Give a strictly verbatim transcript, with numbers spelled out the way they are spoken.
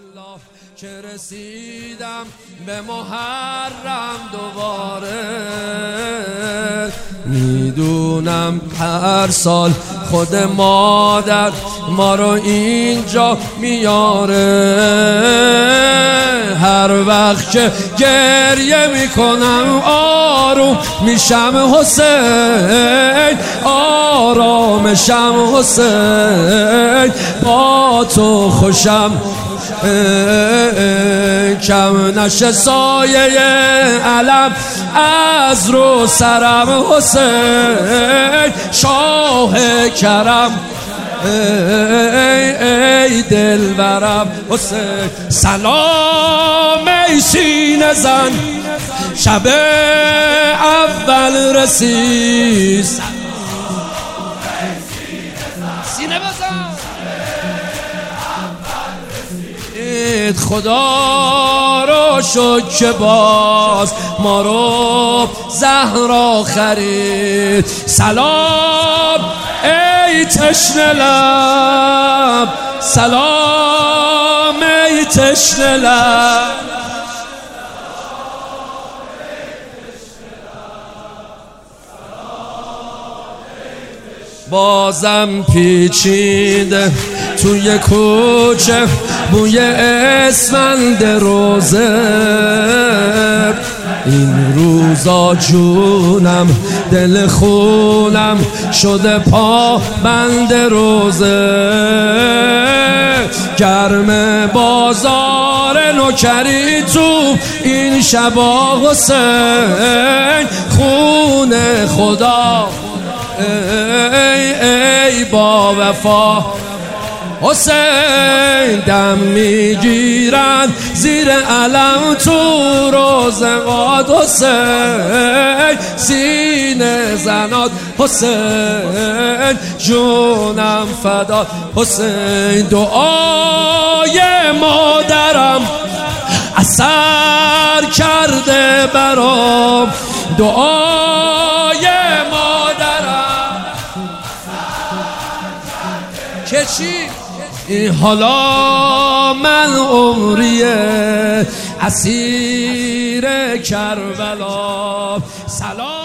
الله که رسیدم به محرم دوباره. میدونم هر سال خود مادر ما رو اینجا میاره. هر وقت که گریه میکنم آروم میشم حسین، آرامشم حسین، با تو خوشم کم نشه سایه علم از رو سرم. حسین شاه کرم ای, ای دلبرم حسین. سلام ای سینه زن شب اول رسید. سینه بزن خدا رو شکر که باز ما رو زهرا خرید. سلام ای تشنه لب، سلام ای تشنه لب. بازم پیچیده توی کوچه بوی اسفند روزه. این روزا جونم دل خونم شده پا بند روزه. گرم بازار نوکری تو این شبا حسین. خون خدا ای ای با وفا حسین. دم میگیرن زیر علم تو روزگاد حسین. سینه زناد حسین، جونم فداد حسین. دعای مادرم اثر کرده برام، دعای مادرم که چی؟ این حالا من عمریه اسیر کربلا. سلام